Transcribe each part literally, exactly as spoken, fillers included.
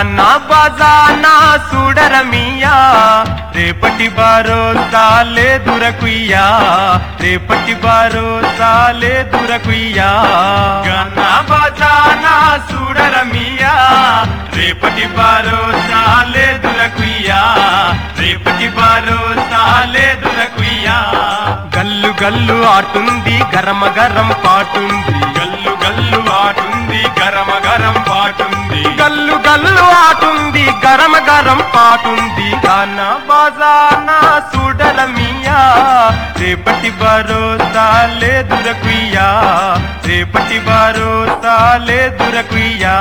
గానా బాజానా చూడరమియా రేపటి భరోసా లేదురకుయ్యా రేపటి భరోసా లేదురకుయ్యా గానా బాజానా చూడరమియా రేపటి భరోసా లేదురకుయ్యా రేపటి భరోసా లేదురకుయ్యా గల్లు గల్లు ఆటుంది గరమ గరం పాటుంది గల్లు గల్లు ఆటుంది గరమ గరం పాటుంది గల్లు గల్లు ఆటుంది గరమ గరం పాటుంది గానా బాజానా చూడరమియా రేపటి భరోసా లేదురకుయ్యా రేపటి భరోసా లేదురకుయ్యా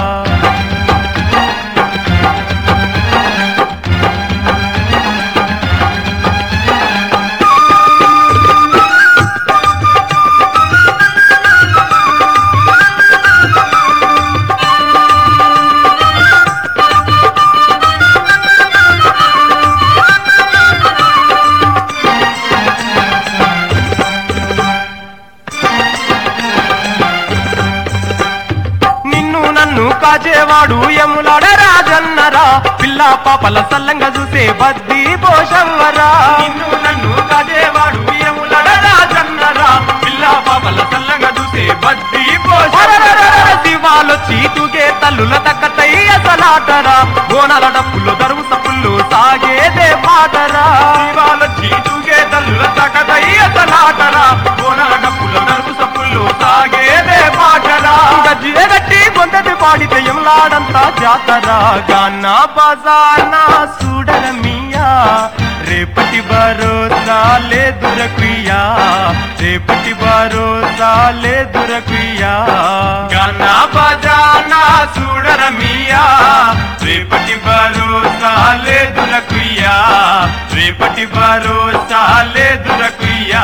కాజేవాడు యములాడ రాజన్నరా పిల్ల పాపల సల్లంగా చూసే బద్ది పోషవ్వరా నిన్ను నన్ను కాజేవాడు యములాడ రాజన్నరా పిల్ల పాపల సల్లంగా చూసే బద్ది పోషవ్వరా శివాలొచ్చి తూగే తల్లుల దక్కతై అసలాటరా బోనాల డప్పులు దరువు సప్పుళ్ళు సాగేదే పాటరా శివాలొచ్చి తూగే తల్లుల దక్కతై అసలాటరా బోనాల డప్పులు దరువు సప్పుళ్ళు సాగేదే పాటరా గజ్జే గట్టి గొంతటి పాడితే యములాడంతా జాతరా గానా బాజానా చూడరమియా రేపటి భరోసా లేదురకుయ్యా రేపటి భరోసా లేదురకుయ్యా గానా బాజానా చూడరమియా రేపటి భరోసా లేదురకుయ్యా రేపటి భరోసా లేదురకుయ్యా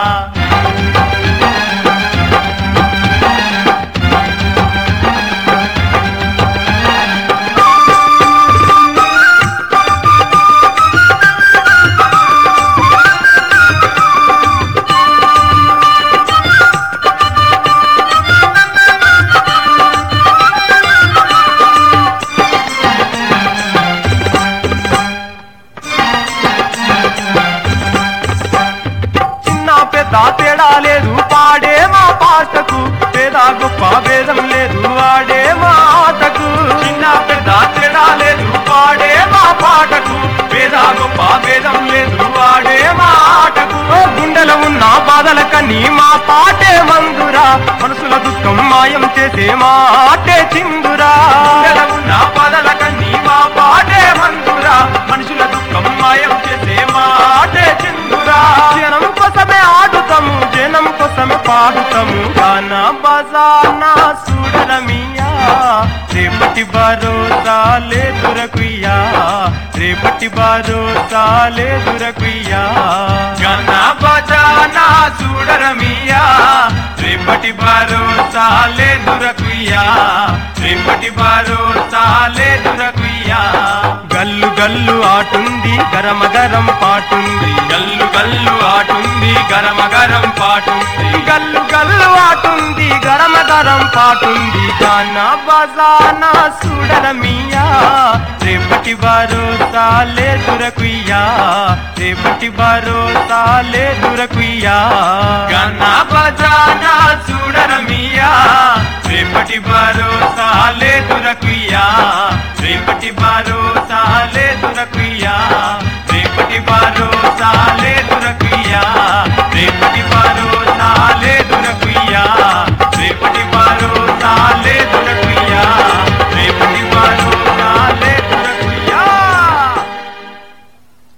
తేడా లేదు పాడే మా పాటకు పేద గొప్ప భేదం లేదు వాడే మా ఆటకు చిన్న పెద్ద తేడా లేదు పాడే మా పాటకు పేద గొప్ప భేదం లేదు వాడే మా ఆటకు గుండెలో ఉన్న బాధల కని మా పాటే మందురా మనసుల దుఃఖం మాయం చేసే మా ఆటే చిందురా గుండెలో ఉన్న బాధల కని మా పాటే మందురా మనుషుల దుఃఖం మాయం చేసే మా ఆటే చిందురా జనం కోసమే ఆడుతాము జనం కోసమే పాడుతాము గానా బాజానా చూడరమియా రేపటి భరోసా లేదురకుయ్యా రేపటి భరోసా లేదురకుయ్యా గానా బాజానా చూడరమియా రేపటి భరోసా లేదురకుయ్యా రేపటి భరోసా లేదురకుయ్యా గల్లు గల్లు ఆటుంది గరమ గరం పాటుంది గల్లు గల్లు ఆటుంది గరమ గరం పాటుంది గల్లు గల్లు ఆటుంది గరమ గరం పాటుంది గానా బాజానా చూడరమియా రేపటి భరోసా లేదురకుయ్యా రేపటి భరోసా లేదురకుయ్యా గానా బాజానా చూడరమియా రేపటి భరోసా